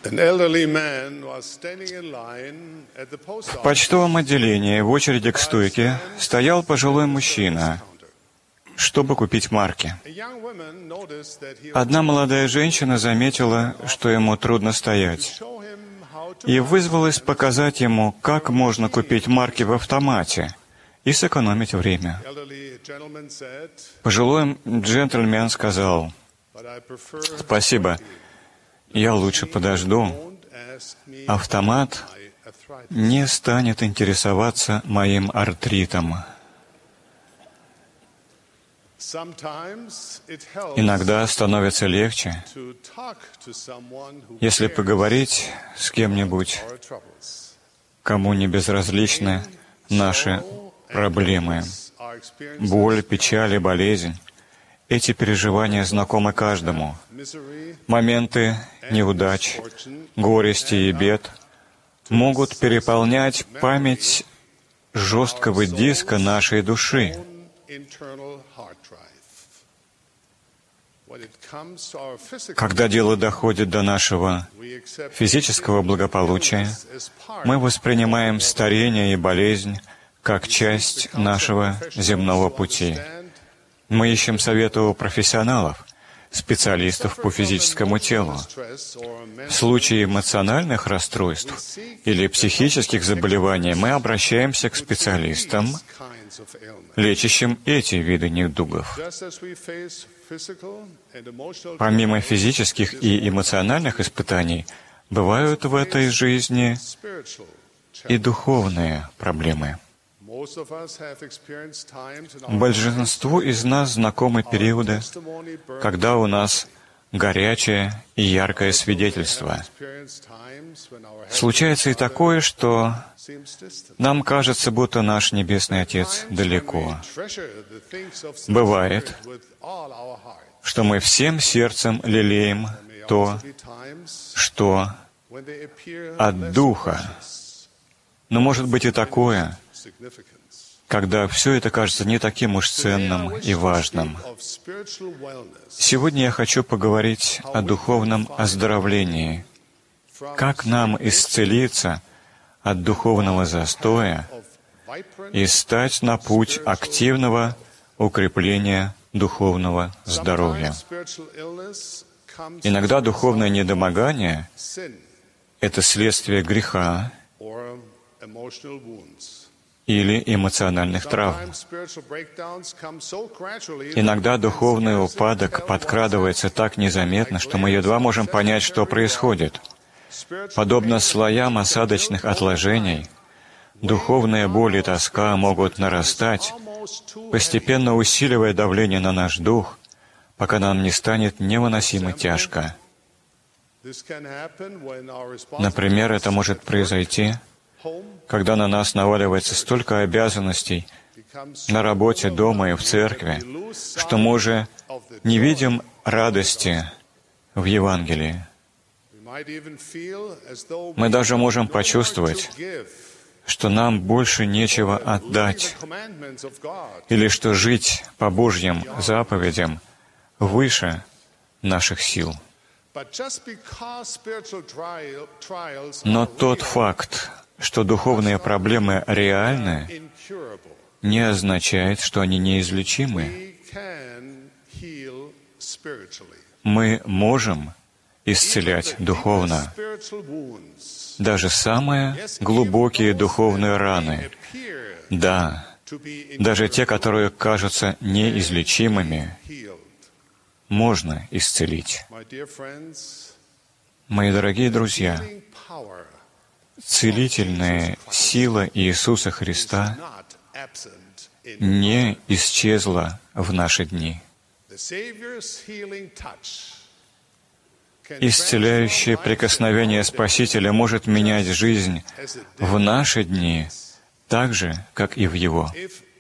В почтовом отделении в очереди к стойке стоял пожилой мужчина, чтобы купить марки. Одна молодая женщина заметила, что ему трудно стоять, и вызвалась показать ему, как можно купить марки в автомате и сэкономить время. Пожилой джентльмен сказал: «Спасибо, я лучше подожду. Автомат не станет интересоваться моим артритом». Иногда становится легче, если поговорить с кем-нибудь, кому не безразличны наши проблемы. Боль, печаль и болезнь — эти переживания знакомы каждому. Моменты неудач, горести и бед могут переполнять память жесткого диска нашей души. Когда дело доходит до нашего физического благополучия, мы воспринимаем старение и болезнь как часть нашего земного пути. Мы ищем совета у профессионалов, специалистов по физическому телу. В случае эмоциональных расстройств или психических заболеваний мы обращаемся к специалистам, лечащим эти виды недугов. Помимо физических и эмоциональных испытаний, бывают в этой жизни и духовные проблемы. Большинству из нас знакомы периоды, когда у нас горячее и яркое свидетельство. Случается и такое, что нам кажется, будто наш Небесный Отец далеко. Бывает, что мы всем сердцем лелеем то, что от Духа. Но может быть и такое, когда все это кажется не таким уж ценным и важным. Сегодня я хочу поговорить о духовном оздоровлении. Как нам исцелиться от духовного застоя и стать на путь активного укрепления духовного здоровья. Иногда духовное недомогание — это следствие греха или эмоциональных травм. Иногда духовный упадок подкрадывается так незаметно, что мы едва можем понять, что происходит. Подобно слоям осадочных отложений, духовная боль и тоска могут нарастать, постепенно усиливая давление на наш дух, пока нам не станет невыносимо тяжко. Например, это может произойти, когда на нас наваливается столько обязанностей на работе, дома и в церкви, что мы уже не видим радости в Евангелии. Мы даже можем почувствовать, что нам больше нечего отдать, или что жить по Божьим заповедям выше наших сил. Но тот факт, что духовные проблемы реальны, не означает, что они неизлечимы. Мы можем исцелять духовно. Даже самые глубокие духовные раны, да, даже те, которые кажутся неизлечимыми, можно исцелить. Мои дорогие друзья, целительная сила Иисуса Христа не исчезла в наши дни. Исцеляющее прикосновение Спасителя может менять жизнь в наши дни так же, как и в Его.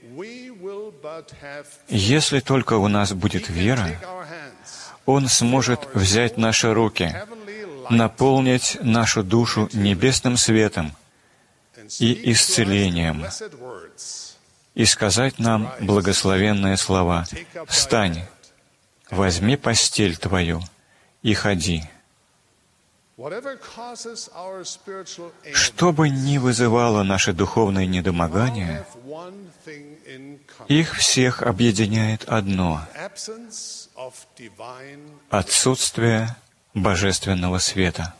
Если только у нас будет вера, Он сможет взять наши руки, наполнить нашу душу небесным светом и исцелением, и сказать нам благословенные слова: «Встань, возьми постель твою и ходи». Что бы ни вызывало наше духовное недомогание, их всех объединяет одно — отсутствие божественного света.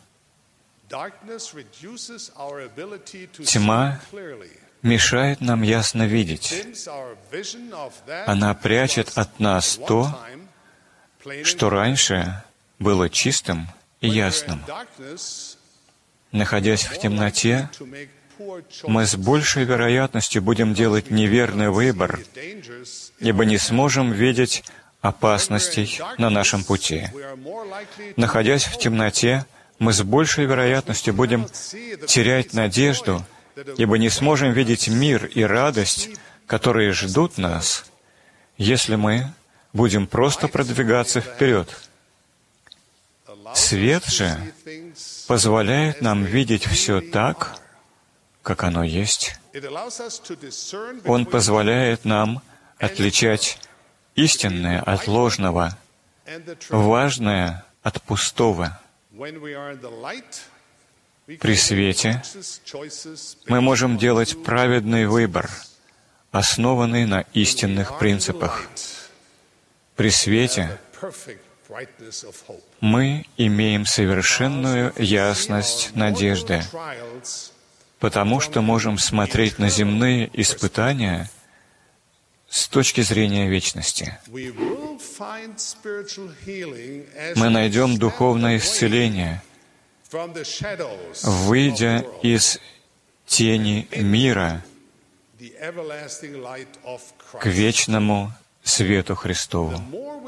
Тьма мешает нам ясно видеть. Она прячет от нас то, что раньше было чистым и ясным. Находясь в темноте, мы с большей вероятностью будем делать неверный выбор, ибо не сможем видеть опасностей на нашем пути. Находясь в темноте, мы с большей вероятностью будем терять надежду, ибо не сможем видеть мир и радость, которые ждут нас, если мы будем просто продвигаться вперед. Свет же позволяет нам видеть все так, как оно есть. Он позволяет нам отличать истинное от ложного, важное от пустого. При свете мы можем делать праведный выбор, основанный на истинных принципах. При свете мы имеем совершенную ясность надежды, потому что можем смотреть на земные испытания с точки зрения вечности. Мы найдем духовное исцеление, выйдя из тени мира к вечному свету Христову.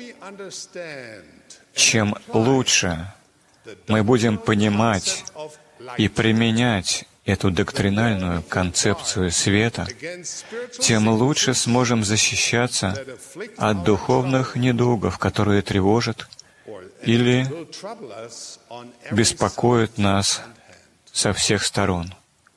Чем лучше мы будем понимать и применять эту доктринальную концепцию света, тем лучше сможем защищаться от духовных недугов, которые тревожат или беспокоят нас со всех сторон.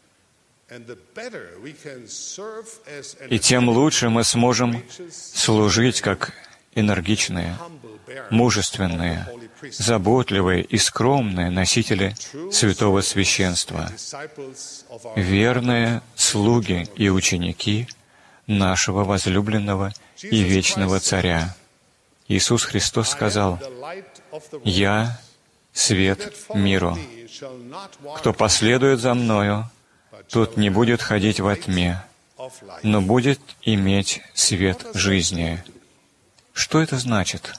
И тем лучше мы сможем служить как энергичные, мужественные, заботливые и скромные носители святого священства, верные слуги и ученики нашего возлюбленного и вечного Царя. Иисус Христос сказал: «Я — свет миру. Кто последует за Мною, тот не будет ходить во тьме, но будет иметь свет жизни». Что это значит?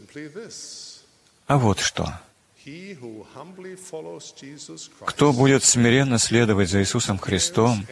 А вот что. Кто будет смиренно следовать за Иисусом Христом,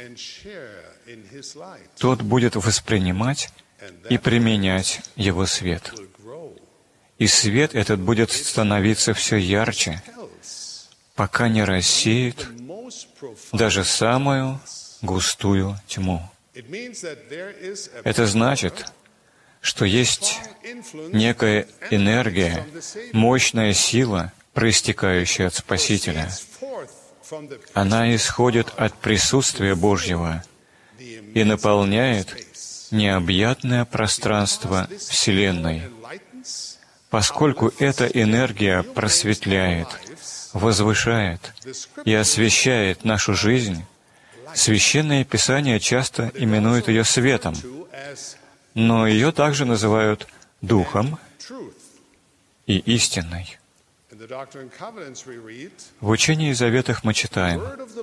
тот будет воспринимать и применять Его свет. И свет этот будет становиться все ярче, пока не рассеет даже самую густую тьму. Это значит, что есть некая энергия, мощная сила, проистекающая от Спасителя. Она исходит от присутствия Божьего и наполняет необъятное пространство Вселенной. Поскольку эта энергия просветляет, возвышает и освещает нашу жизнь, Священное Писание часто именует ее светом, но ее также называют Духом и истиной. В Учении и Заветах мы читаем: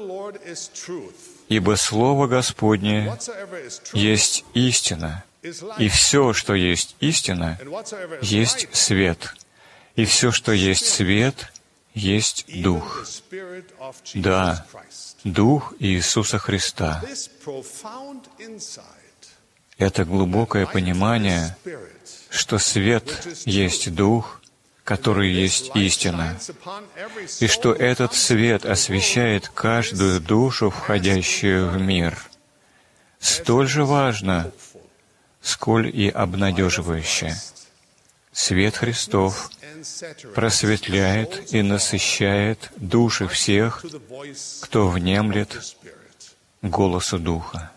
«Ибо Слово Господне есть истина, и все, что есть истина, есть свет, и все, что есть свет, есть Дух». Да, Дух Иисуса Христа. Это глубокое понимание, что свет есть Дух, который есть истина, и что этот свет освещает каждую душу, входящую в мир, столь же важно, сколь и обнадеживающе. Свет Христов просветляет и насыщает души всех, кто внемлет голосу Духа.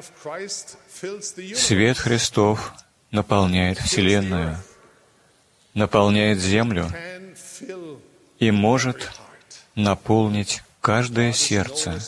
Свет Христов наполняет Вселенную, наполняет землю и может наполнить каждое сердце.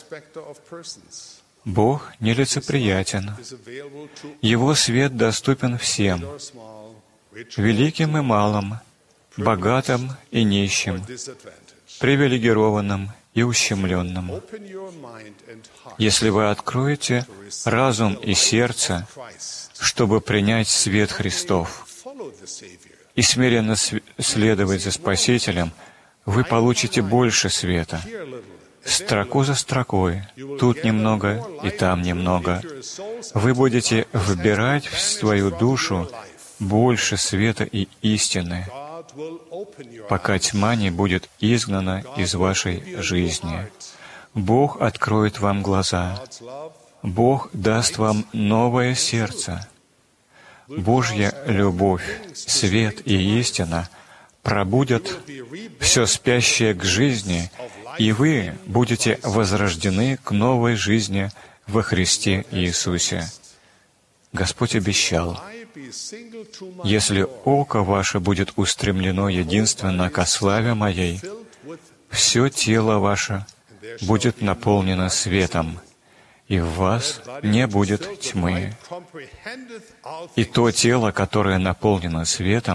Бог нелицеприятен. Его свет доступен всем, великим и малым, богатым и нищим, привилегированным и ущемленным. Если вы откроете разум и сердце, чтобы принять свет Христов и смиренно следовать за Спасителем, вы получите больше света. Строку за строкой, тут немного и там немного. Вы будете вбирать в свою душу больше света и истины, пока тьма не будет изгнана из вашей жизни. Бог откроет вам глаза. Бог даст вам новое сердце. Божья любовь, свет и истина пробудят все спящее к жизни, и вы будете возрождены к новой жизни во Христе Иисусе. Господь обещал: «Если око ваше будет устремлено единственно ко славе Моей, все тело ваше будет наполнено светом, и в вас не будет тьмы». И то тело, которое наполнено светом,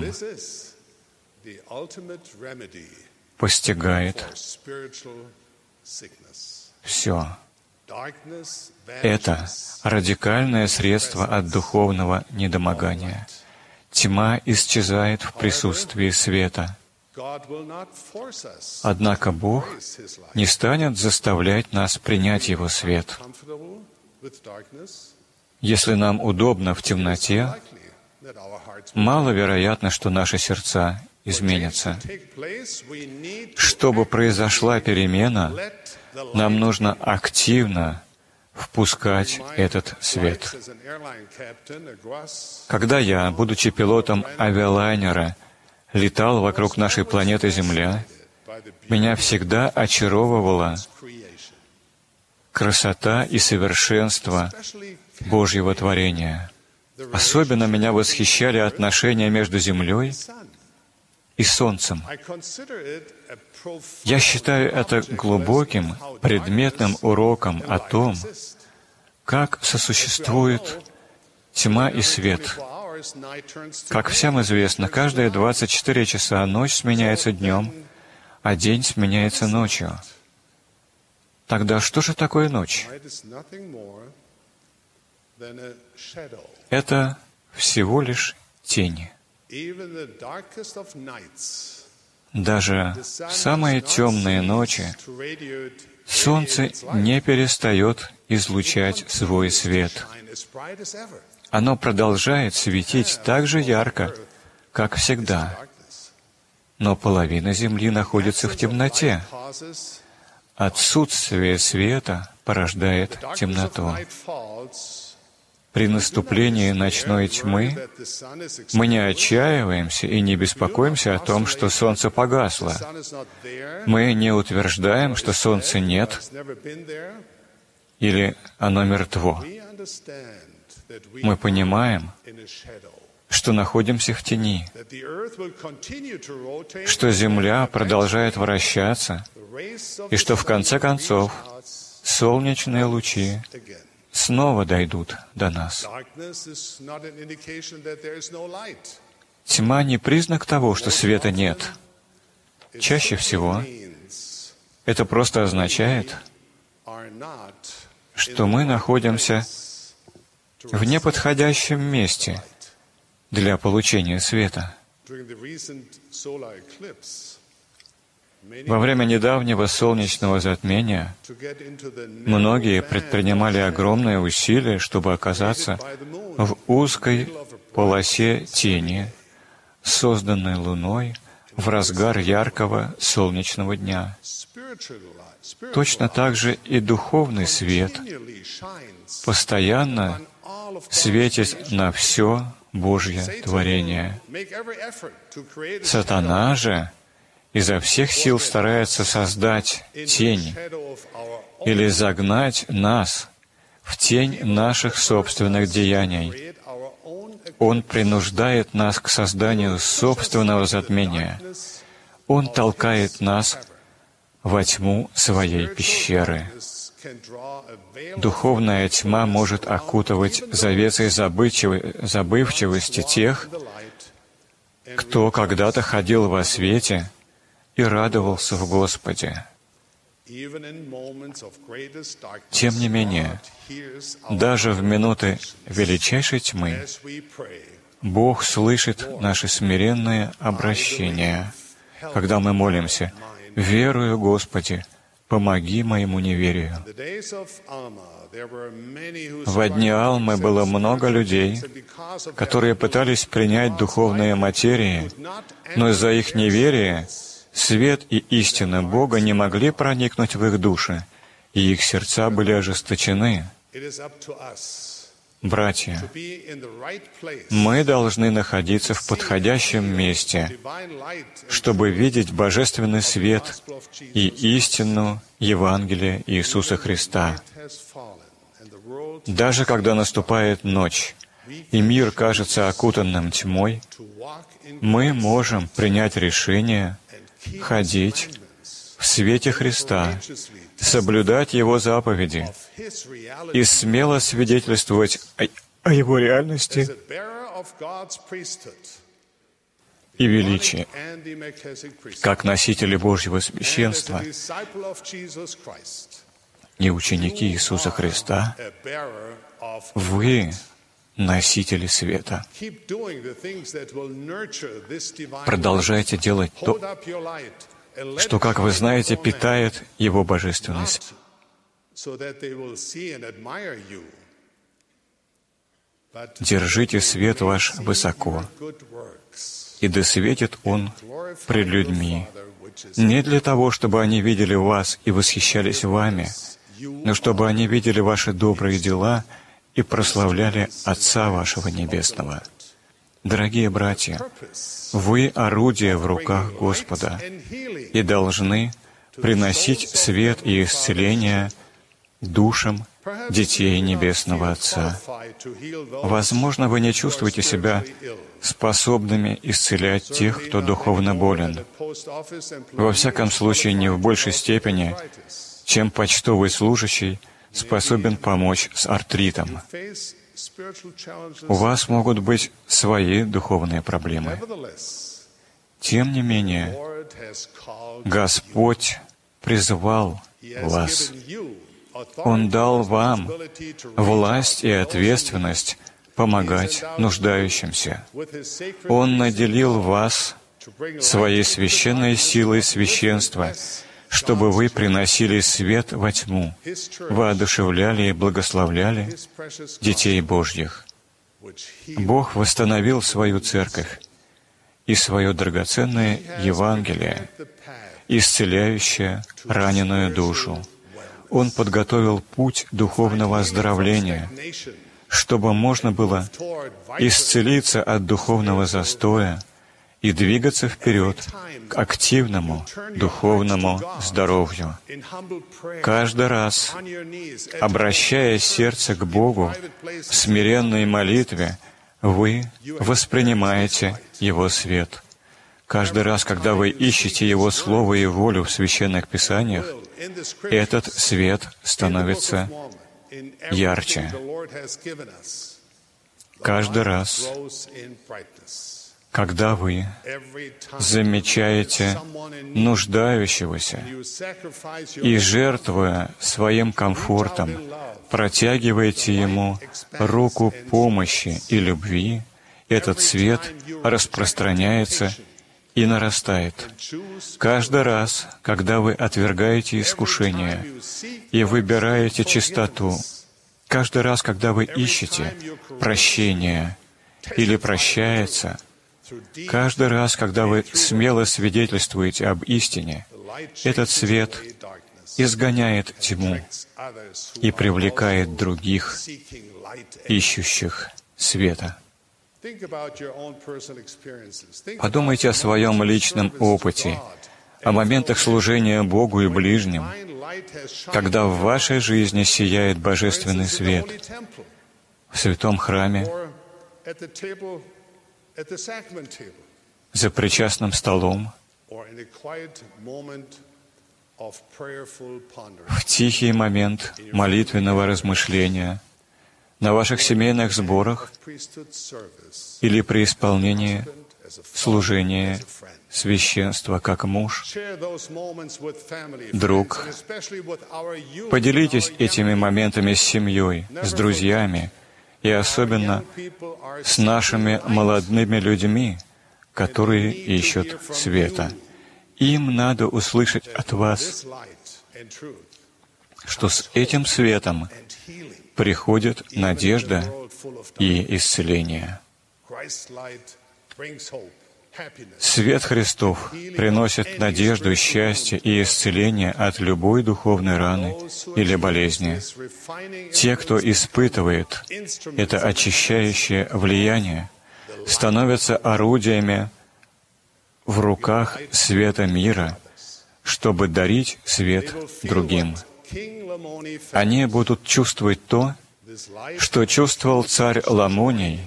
постигает все. Это радикальное средство от духовного недомогания. Тьма исчезает в присутствии света. Однако Бог не станет заставлять нас принять Его свет. Если нам удобно в темноте, маловероятно, что наши сердца изменятся. Чтобы произошла перемена, нам нужно активно впускать этот свет. Когда я, будучи пилотом авиалайнера, летал вокруг нашей планеты Земля, меня всегда очаровывала красота и совершенство Божьего творения. Особенно меня восхищали отношения между Землей и Солнцем. Я считаю это глубоким, предметным уроком о том, как сосуществует тьма и свет. Как всем известно, каждые 24 часа ночь сменяется днем, а день сменяется ночью. Тогда что же такое ночь? Это всего лишь тень. Даже в самые темные ночи Солнце не перестает излучать свой свет. Оно продолжает светить так же ярко, как всегда. Но половина Земли находится в темноте. Отсутствие света порождает темноту. При наступлении ночной тьмы мы не отчаиваемся и не беспокоимся о том, что солнце погасло. Мы не утверждаем, что солнца нет или оно мертво. Мы понимаем, что находимся в тени, что Земля продолжает вращаться, и что в конце концов солнечные лучи снова дойдут до нас. Тьма не признак того, что света нет. Чаще всего это просто означает, что мы находимся в неподходящем месте для получения света. Во время недавнего солнечного затмения многие предпринимали огромные усилия, чтобы оказаться в узкой полосе тени, созданной Луной в разгар яркого солнечного дня. Точно так же и духовный свет постоянно светит на все Божье творение. Сатана же изо всех сил старается создать тень или загнать нас в тень наших собственных деяний. Он принуждает нас к созданию собственного затмения. Он толкает нас во тьму своей пещеры. Духовная тьма может окутывать завесой забывчивости тех, кто когда-то ходил во свете и радовался в Господе. Тем не менее, даже в минуты величайшей тьмы Бог слышит наши смиренные обращения, когда мы молимся: «Верую, Господи, помоги моему неверию». В дни Алмы было много людей, которые пытались принять духовные материи, но из-за их неверия свет и истина Бога не могли проникнуть в их души, и их сердца были ожесточены. Братья, мы должны находиться в подходящем месте, чтобы видеть божественный свет и истину Евангелия Иисуса Христа. Даже когда наступает ночь, и мир кажется окутанным тьмой, мы можем принять решение ходить в свете Христа, соблюдать Его заповеди и смело свидетельствовать о Его реальности и величии, как носители Божьего священства и ученики Иисуса Христа. Вы носители света. Продолжайте делать то, что, как вы знаете, питает Его божественный свет. Держите свет ваш высоко, и да светит он пред людьми, не для того, чтобы они видели вас и восхищались вами, но чтобы они видели ваши добрые дела и прославляли Отца вашего Небесного. Дорогие братья, вы орудие в руках Господа и должны приносить свет и исцеление душам детей Небесного Отца. Возможно, вы не чувствуете себя способными исцелять тех, кто духовно болен. Во всяком случае, не в большей степени, чем почтовый служащий способен помочь с артритом. У вас могут быть свои духовные проблемы. Тем не менее, Господь призвал вас. Он дал вам власть и ответственность помогать нуждающимся. Он наделил вас своей священной силой священства, чтобы вы приносили свет во тьму, воодушевляли и благословляли детей Божьих. Бог восстановил свою церковь и свое драгоценное Евангелие, исцеляющее раненую душу. Он подготовил путь духовного оздоровления, чтобы можно было исцелиться от духовного застоя и двигаться вперед к активному духовному здоровью. Каждый раз, обращая сердце к Богу в смиренной молитве, вы воспринимаете Его свет. Каждый раз, когда вы ищете Его Слово и волю в Священных Писаниях, этот свет становится ярче. Каждый раз, когда вы замечаете нуждающегося и, жертвуя своим комфортом, протягиваете ему руку помощи и любви, этот свет распространяется и нарастает. Каждый раз, когда вы отвергаете искушение и выбираете чистоту, каждый раз, когда вы ищете прощение или прощается, каждый раз, когда вы смело свидетельствуете об истине, этот свет изгоняет тьму и привлекает других, ищущих света. Подумайте о своем личном опыте, о моментах служения Богу и ближним, когда в вашей жизни сияет Божественный свет в святом храме, за причастным столом в тихий момент молитвенного размышления на ваших семейных сборах или при исполнении служения священства как муж, друг. Поделитесь этими моментами с семьей, с друзьями и особенно с нашими молодыми людьми, которые ищут света. Им надо услышать от вас, что с этим светом приходит надежда и исцеление. Свет Христов приносит надежду, счастье и исцеление от любой духовной раны или болезни. Те, кто испытывает это очищающее влияние, становятся орудиями в руках света мира, чтобы дарить свет другим. Они будут чувствовать то, что чувствовал царь Ламоний.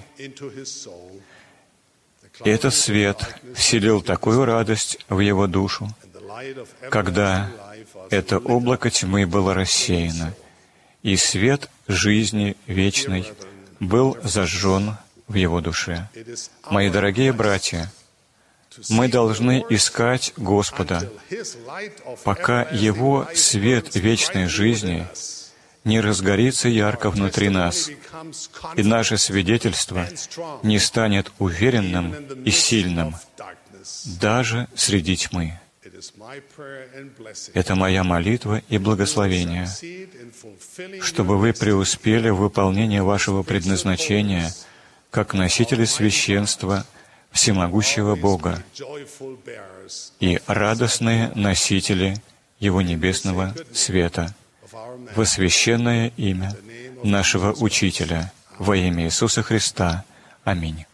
Этот свет вселил такую радость в его душу, когда это облако тьмы было рассеяно, и свет жизни вечной был зажжен в его душе. Мои дорогие братья, мы должны искать Господа, пока Его свет вечной жизни не разгорится ярко внутри нас, и наше свидетельство не станет уверенным и сильным, даже среди тьмы. Это моя молитва и благословение, чтобы вы преуспели в выполнении вашего предназначения как носители священства всемогущего Бога и радостные носители Его небесного света во священное имя нашего Учителя, во имя Иисуса Христа. Аминь.